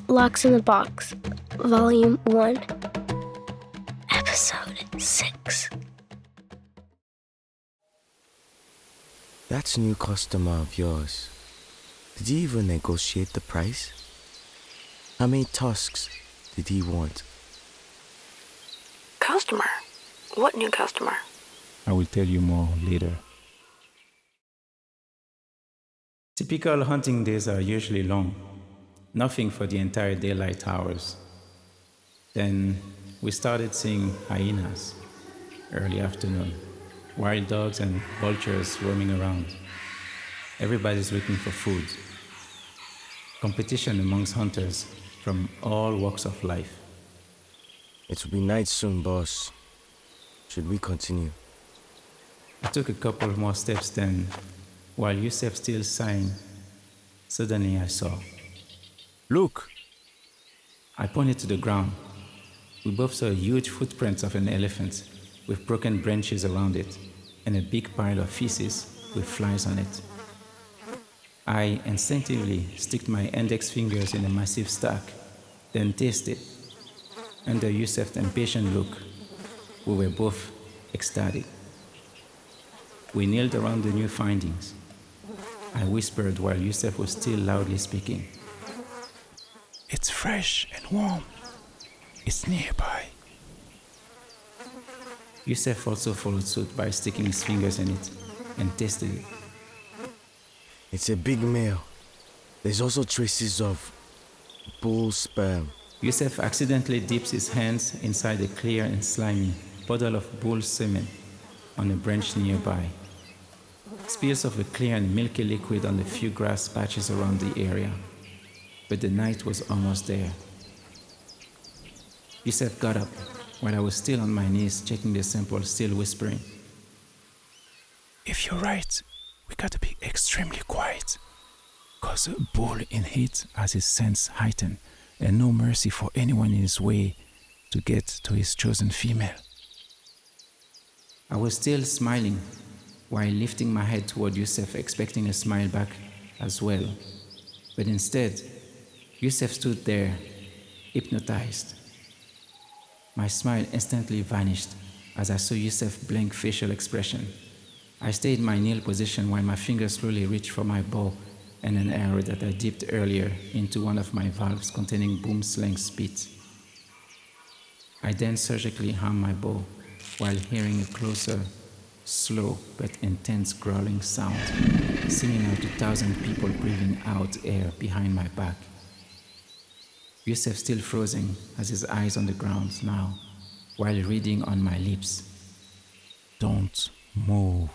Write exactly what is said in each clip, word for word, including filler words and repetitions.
Locks in the Box, Volume one, Episode six. That's a new customer of yours. Did he even negotiate the price? How many tusks did he want? Customer? What new customer? I will tell you more later. Typical hunting days are usually long, nothing for the entire daylight hours. Then we started seeing hyenas, early afternoon, wild dogs and vultures roaming around. Everybody's looking for food. Competition amongst hunters from all walks of life. It will be night soon, boss. Should we continue? I took a couple more steps then, while Yusef still sighing, suddenly I saw. Look! I pointed to the ground. We both saw huge footprints of an elephant with broken branches around it and a big pile of feces with flies on it. I instinctively sticked my index fingers in a massive stack, then tasted. Under Yusef's impatient look, we were both ecstatic. We kneeled around the new findings. I whispered while Yusef was still loudly speaking. It's fresh and warm. It's nearby. Yusef also followed suit by sticking his fingers in it and tasted it. It's a big male. There's also traces of bull sperm. Yusef accidentally dips his hands inside a clear and slimy puddle of bull semen on a branch nearby. Spills of a clear and milky liquid on the few grass patches around the area. But the night was almost there. Yusef got up while I was still on my knees checking the sample, still whispering. If you're right, we gotta be extremely quiet. Cause a bull in heat has his sense heightened and no mercy for anyone in his way to get to his chosen female. I was still smiling while lifting my head toward Yusef, expecting a smile back as well. But instead, Yusef stood there, hypnotized. My smile instantly vanished as I saw Yusef's blank facial expression. I stayed in my kneel position while my fingers slowly reached for my bow and an arrow that I dipped earlier into one of my valves containing boom slang spit. I then surgically harmed my bow while hearing a closer, slow but intense growling sound, seeming out a thousand people breathing out air behind my back. Yusef still frozen, has his eyes on the ground now, while reading on my lips. Don't move.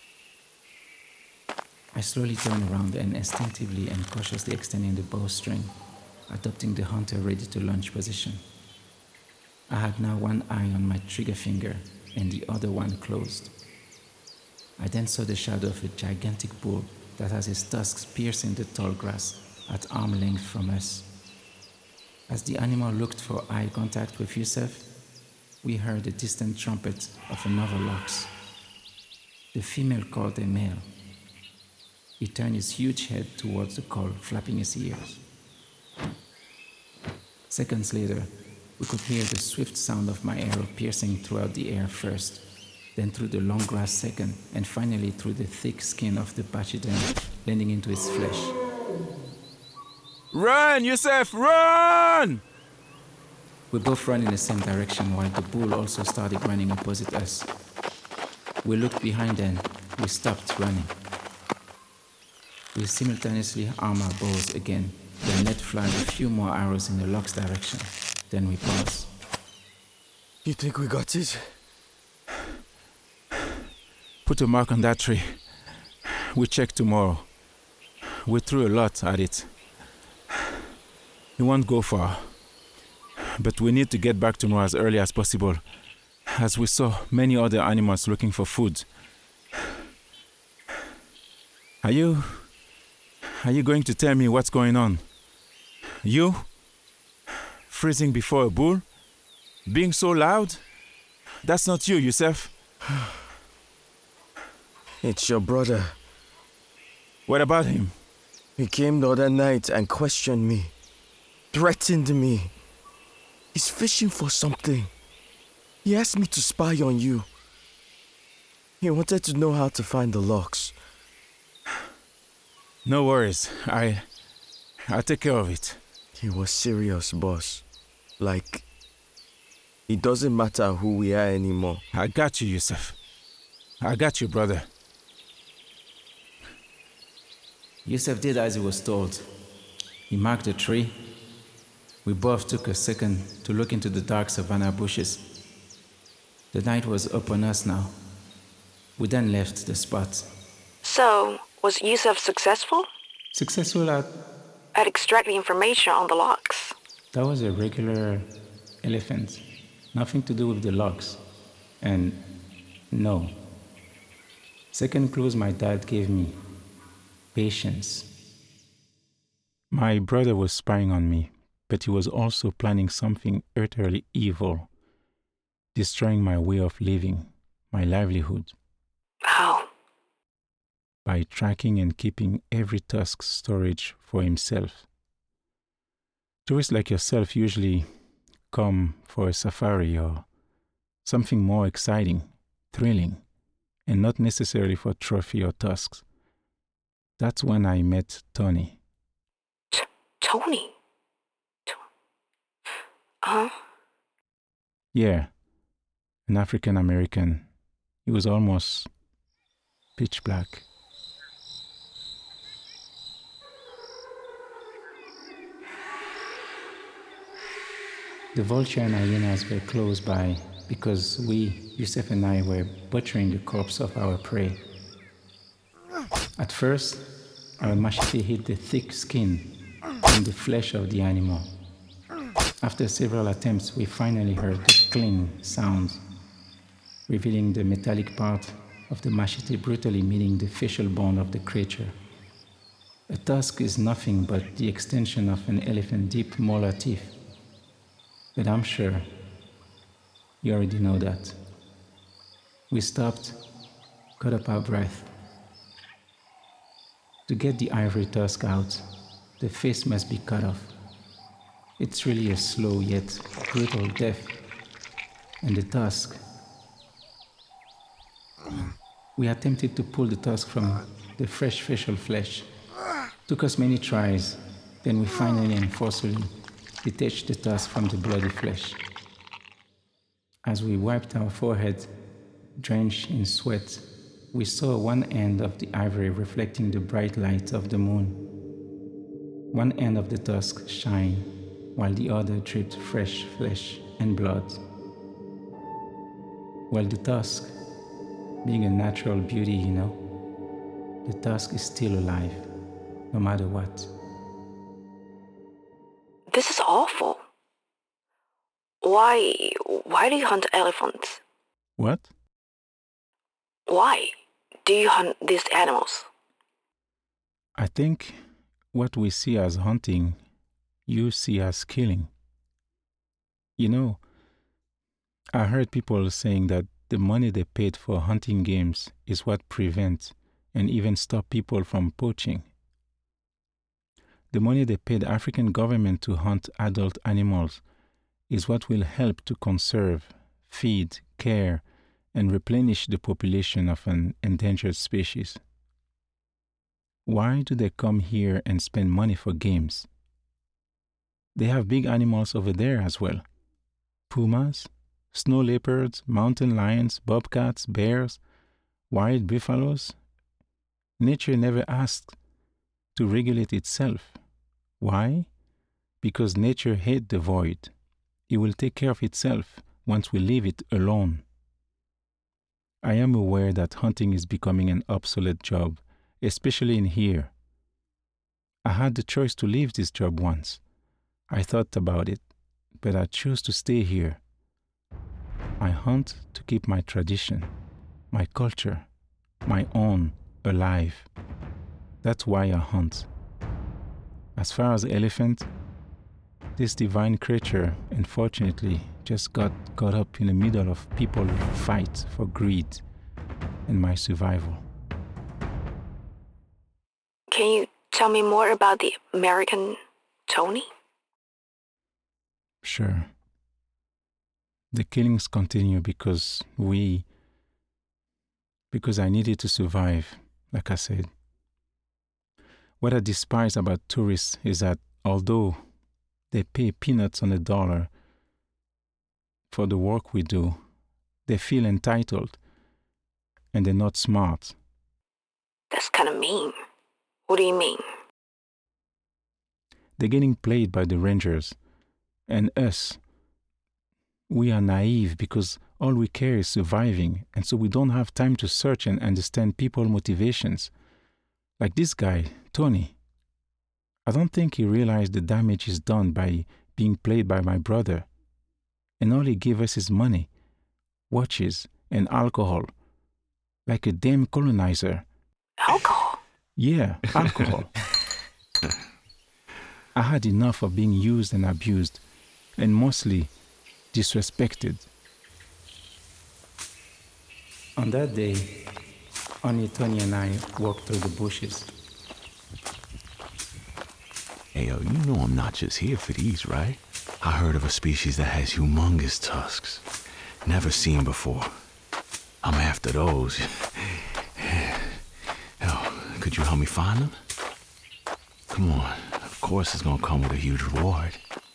I slowly turned around and instinctively and cautiously extending the bowstring, adopting the hunter ready to launch position. I had now one eye on my trigger finger and the other one closed. I then saw the shadow of a gigantic bull that has his tusks piercing the tall grass at arm length from us. As the animal looked for eye contact with Yusef, we heard the distant trumpet of another lox. The female called a male. He turned his huge head towards the call, flapping his ears. Seconds later, we could hear the swift sound of my arrow piercing throughout the air first, then through the long grass second, and finally through the thick skin of the pachyderm, landing into his flesh. Run, Yusef, run! We both ran in the same direction while the bull also started running opposite us. We looked behind and we stopped running. We simultaneously armed our bows again, then let fly a few more arrows in the lock's direction. Then we paused. You think we got it? Put a mark on that tree. We check tomorrow. We threw a lot at it. It won't go far. But we need to get back tomorrow as early as possible, as we saw many other animals looking for food. Are you... Are you going to tell me what's going on? You? Freezing before a bull? Being so loud? That's not you, Yusef. It's your brother. What about him? He came the other night and questioned me. threatened me. He's fishing for something. He asked me to spy on you. He wanted to know how to find the locks. No worries. I... I'll take care of it. He was serious, boss. Like, it doesn't matter who we are anymore. I got you, Yusuf. I got you, brother. Yusuf did as he was told. He marked a tree. We both took a second to look into the dark savanna bushes. The night was upon us now. We then left the spot. So, was Yusuf successful Successful at... at extracting information on the locks? That was a regular elephant. Nothing to do with the logs. And no. Second clues my dad gave me. Patience. My brother was spying on me, but he was also planning something utterly evil, destroying my way of living, my livelihood, How? by tracking and keeping every tusk storage for himself. Tourists like yourself usually come for a safari or something more exciting, thrilling, and not necessarily for trophy or tusks. That's when I met Tony. T- Tony? T- huh? Yeah, an African American. He was almost pitch black. The vulture and hyenas were close by because we, Yusuf and I, were butchering the corpse of our prey. At first, our machete hit the thick skin and the flesh of the animal. After several attempts, we finally heard the cling sound, revealing the metallic part of the machete brutally meeting the facial bone of the creature. A tusk is nothing but the extension of an elephant's deep molar teeth. But I'm sure you already know that. We stopped, caught up our breath. To get the ivory tusk out, the face must be cut off. It's really a slow yet brutal death. And the tusk. We attempted to pull the tusk from the fresh facial flesh. Took us many tries, then we finally and forcefully detached the tusk from the bloody flesh. As we wiped our forehead, drenched in sweat, we saw one end of the ivory reflecting the bright light of the moon. One end of the tusk shine, while the other dripped fresh flesh and blood. Well, the tusk, being a natural beauty, you know, the tusk is still alive, no matter what. This is awful. Why, why do you hunt elephants? What? Why do you hunt these animals? I think what we see as hunting, you see as killing. You know, I heard people saying that the money they paid for hunting games is what prevents and even stop people from poaching. The money they paid African government to hunt adult animals is what will help to conserve, feed, care, and replenish the population of an endangered species. Why do they come here and spend money for games? They have big animals over there as well. Pumas, snow leopards, mountain lions, bobcats, bears, wild buffaloes. Nature never asked to regulate itself. Why? Because nature hates the void. It will take care of itself once we leave it alone. I am aware that hunting is becoming an obsolete job, especially in here. I had the choice to leave this job once. I thought about it, but I chose to stay here. I hunt to keep my tradition, my culture, my own alive. That's why I hunt. As far as elephant, this divine creature, unfortunately, just got caught up in the middle of people fight for greed and my survival. Can you tell me more about the American Tony? Sure. The killings continue because we. because I needed to survive, like I said. What I despise about tourists is that although they pay peanuts on the dollar for the work we do, they feel entitled and they're not smart. That's kind of mean. What do you mean? They're getting played by the rangers. And us, we are naive because all we care is surviving, and so we don't have time to search and understand people's motivations. Like this guy, Tony. I don't think he realized the damage he's done by being played by my brother. And all he gave us is money, watches, and alcohol. Like a damn colonizer. Alcohol? Yeah, alcohol. I had enough of being used and abused, and mostly disrespected. On that day, only Tony and I walked through the bushes. Hey, yo, you know I'm not just here for these, right? I heard of a species that has humongous tusks. Never seen before. I'm after those. Yo, could you help me find them? Come on. Of course it's gonna come with a huge reward.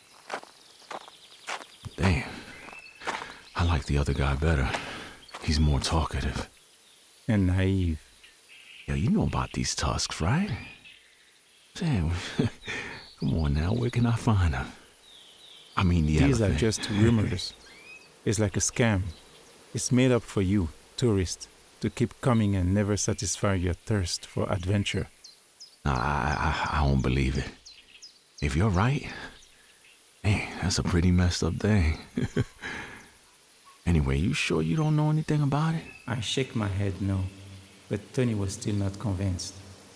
Damn. I like the other guy better. He's more talkative. And naive. Yo, you know about these tusks, right? Damn. Come on now, where can I find them? I mean the These elephant. are just rumors. It's like a scam. It's made up for you, tourist, to keep coming and never satisfy your thirst for adventure. Nah, I, I, I don't believe it. If you're right, man, that's a pretty messed up thing. Anyway, you sure you don't know anything about it? I shake my head no, but Tony was still not convinced.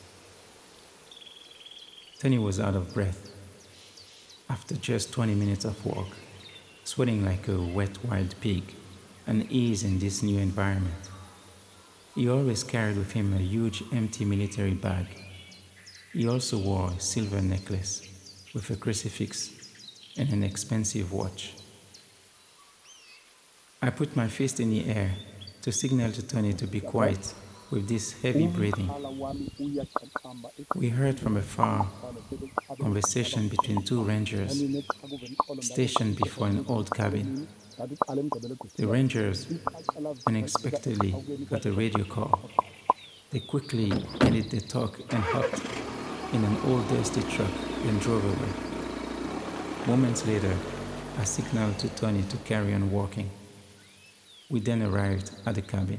Tony was out of breath. After just twenty minutes of walk, sweating like a wet wild pig, unease in this new environment. He always carried with him a huge empty military bag. He also wore a silver necklace with a crucifix and an expensive watch. I put my fist in the air to signal to Tony to be quiet with this heavy breathing. We heard from afar a conversation between two rangers stationed before an old cabin. The rangers unexpectedly got a radio call. They quickly ended the talk and hopped in an old dusty truck and drove away. Moments later, I signaled to Tony to carry on walking. We then arrived at the cabin.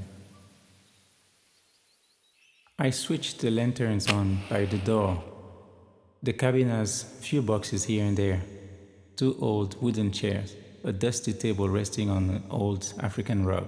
I switched the lanterns on by the door. The cabin has few boxes here and there, two old wooden chairs, a dusty table resting on an old African rug.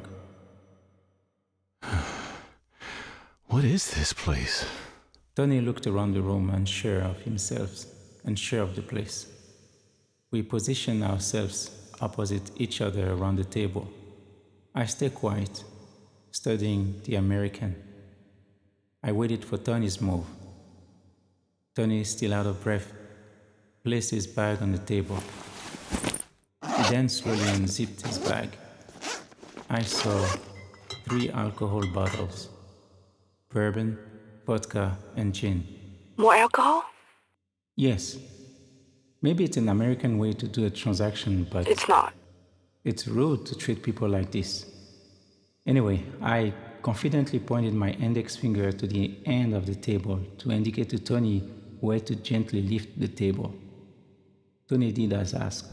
What is this place? Tony looked around the room, unsure of himself, unsure of the place. We positioned ourselves opposite each other around the table. I stayed quiet, studying the American. I waited for Tony's move. Tony, still out of breath, placed his bag on the table. He then slowly unzipped his bag. I saw three alcohol bottles: bourbon, vodka, and gin. More alcohol? Yes. Maybe it's an American way to do a transaction, but It's not. it's rude to treat people like this. Anyway, I confidently pointed my index finger to the end of the table to indicate to Tony where to gently lift the table. Tony did as asked.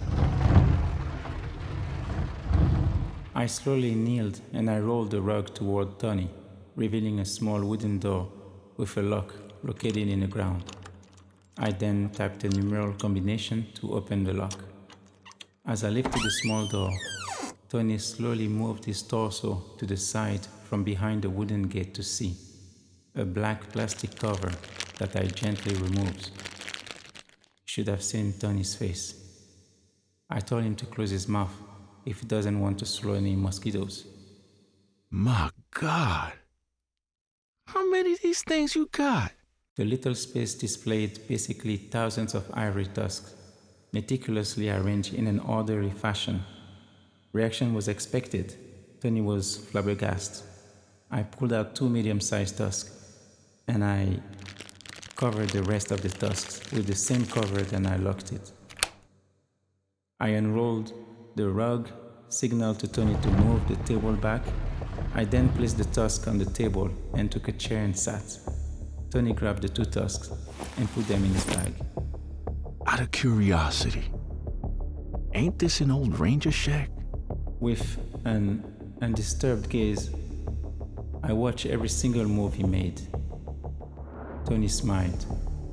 I slowly kneeled and I rolled the rug toward Tony, revealing a small wooden door with a lock located in the ground. I then tapped a numeral combination to open the lock. As I lifted the small door, Tony slowly moved his torso to the side from behind the wooden gate to see a black plastic cover that I gently removed. You should have seen Tony's face. I told him to close his mouth if he doesn't want to swallow any mosquitoes. My God. How many of these things you got? The little space displayed basically thousands of ivory tusks, meticulously arranged in an orderly fashion. Reaction was expected. Tony was flabbergasted. I pulled out two medium-sized tusks, and I covered the rest of the tusks with the same cover, then I locked it. I unrolled the rug, signaled to Tony to move the table back. I then placed the tusk on the table and took a chair and sat. Tony grabbed the two tusks and put them in his bag. Out of curiosity, ain't this an old ranger shack? With an undisturbed gaze, I watched every single move he made. Tony smiled.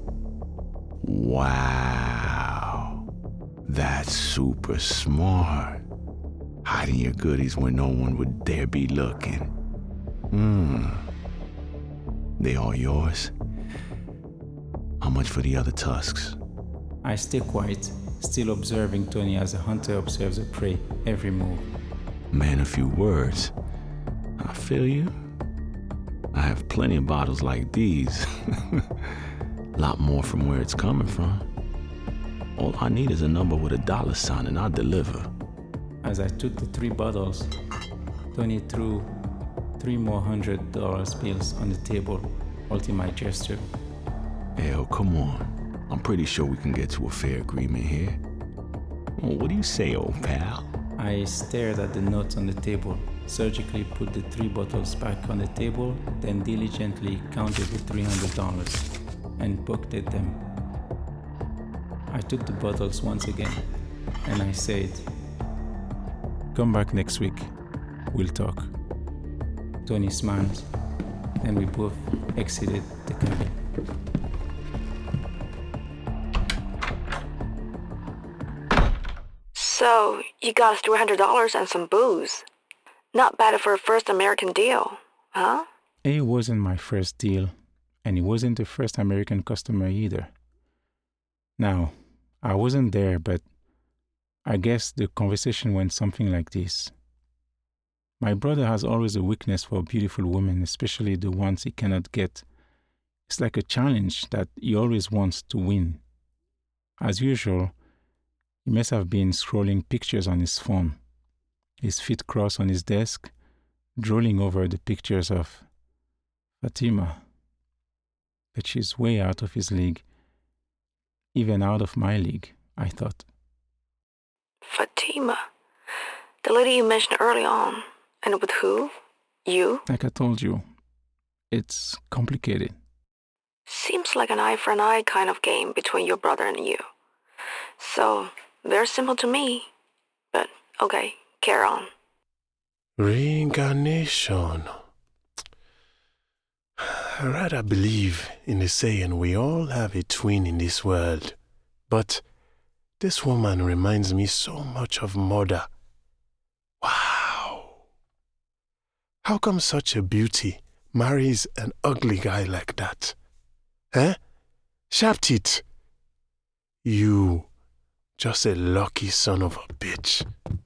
Wow, that's super smart. Hiding your goodies when no one would dare be looking. Hmm. They all yours? How much for the other tusks? I stay quiet, still observing Tony as a hunter observes a prey every move. Man, a few words. I feel you. I have plenty of bottles like these. Lot more from where it's coming from. All I need is a number with a dollar sign and I'll deliver. As I took the three bottles, Tony threw three more hundred dollars bills on the table, holding my gesture. Hell, come on. I'm pretty sure we can get to a fair agreement here. Well, what do you say, old pal? I stared at the notes on the table, surgically put the three bottles back on the table, then diligently counted the three hundred dollars and pocketed them. I took the bottles once again and I said, Come back next week. We'll talk. Tony smiled and we both exited the cabin. So, you got us three hundred dollars and some booze. Not bad for a first American deal, huh? It wasn't my first deal, and he wasn't the first American customer either. Now, I wasn't there, but I guess the conversation went something like this. My brother has always a weakness for beautiful women, especially the ones he cannot get. It's like a challenge that he always wants to win. As usual, he must have been scrolling pictures on his phone, his feet crossed on his desk, drooling over the pictures of Fatima. But she's way out of his league, even out of my league, I thought. Fatima, the lady you mentioned early on. And with who? You? Like I told you, it's complicated. Seems like an eye for an eye kind of game between your brother and you. So, very simple to me. But, okay, carry on. Reincarnation. I rather believe in the saying we all have a twin in this world. But this woman reminds me so much of Mother. Wow. How come such a beauty marries an ugly guy like that? Eh? Sharp teeth. You, just a lucky son of a bitch.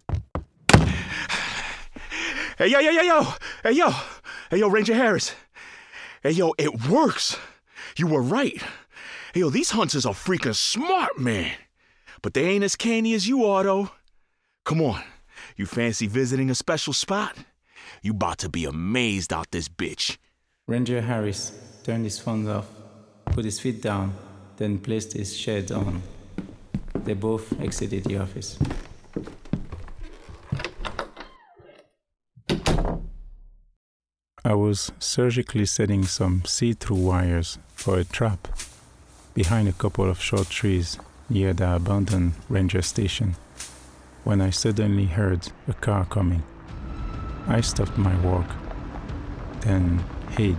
Hey, yo, yo, yo, yo! Hey, yo! Hey, yo, Ranger Harris! Hey, yo, it works! You were right. Hey, yo, these hunters are freaking smart, man. But they ain't as canny as you are, though. Come on, you fancy visiting a special spot? You about to be amazed out this bitch. Ranger Harris turned his phone off, put his feet down, then placed his shed on. They both exited the office. I was surgically setting some see-through wires for a trap behind a couple of short trees near the abandoned ranger station when I suddenly heard a car coming. I stopped my work, then hid.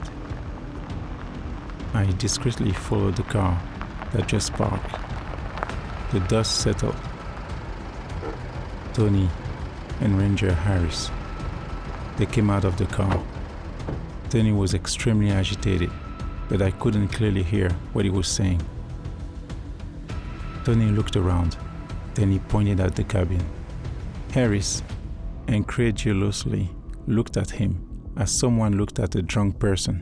I discreetly followed the car that just parked. The dust settled. Tony and Ranger Harris. They came out of the car. Tony was extremely agitated, but I couldn't clearly hear what he was saying. Tony looked around, then he pointed at the cabin. Harris incredulously looked at him as someone looked at a drunk person.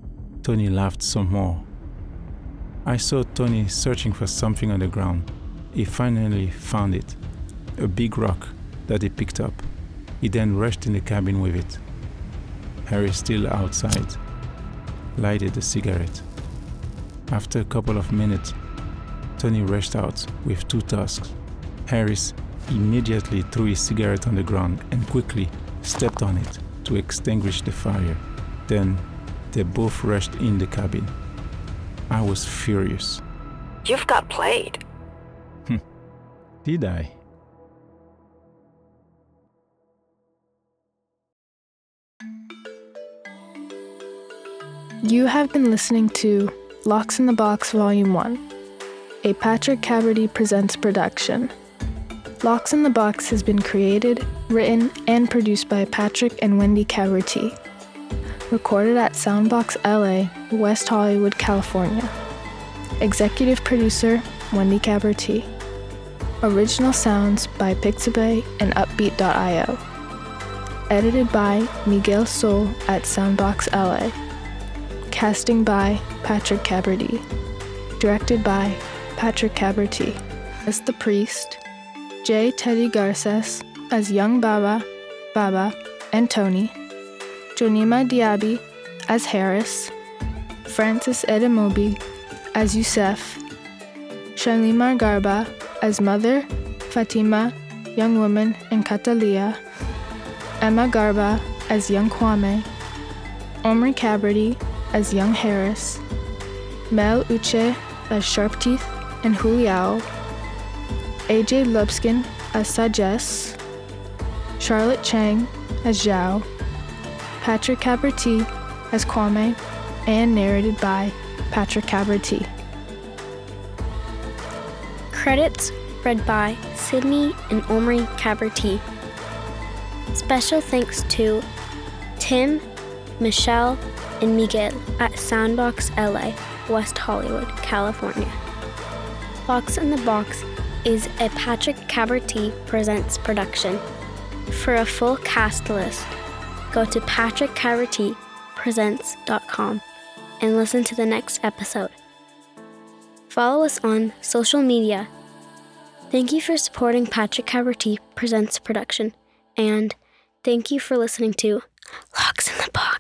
Tony laughed some more. I saw Tony searching for something on the ground, he finally found it, a big rock that he picked up. He then rushed in the cabin with it. Harry, still outside, lighted a cigarette. After a couple of minutes, Tony rushed out with two tusks. Harris immediately threw his cigarette on the ground and quickly stepped on it to extinguish the fire. Then they both rushed in the cabin. I was furious. You've got played. Did I? You have been listening to Locks in the Box Volume one, a Patrick Caberty Presents production. Locks in the Box has been created, written, and produced by Patrick and Wendy Caberty. Recorded at Soundbox L A, West Hollywood, California. Executive producer, Wendy Caberty. Original sounds by Pixabay and Upbeat dot io. Edited by Miguel Sol at Soundbox L A. Casting by Patrick Caberty. Directed by Patrick Caberty. As the priest, J. Teddy Garces as young Baba, Baba, and Tony. Jonima Diaby as Harris. Francis Edemobi as Youssef. Shalimar Garba as Mother, Fatima, Young Woman, and Catalia. Emma Garba as young Kwame. Omri Caberty as young Harris. Mel Uche as Sharpteeth and Juliao. A J Lubskin as Sajes. Charlotte Chang as Zhao. Patrick Caberty as Kwame, and narrated by Patrick Caberty. Credits read by Sydney and Omri Caberty. Special thanks to Tim, Michelle, and Miguel at Soundbox L A, West Hollywood, California. Locks in the Box is a Patrick Caberty Presents production. For a full cast list, go to patrick caberty presents dot com and listen to the next episode. Follow us on social media. Thank you for supporting Patrick Caberty Presents production, and thank you for listening to Locks in the Box.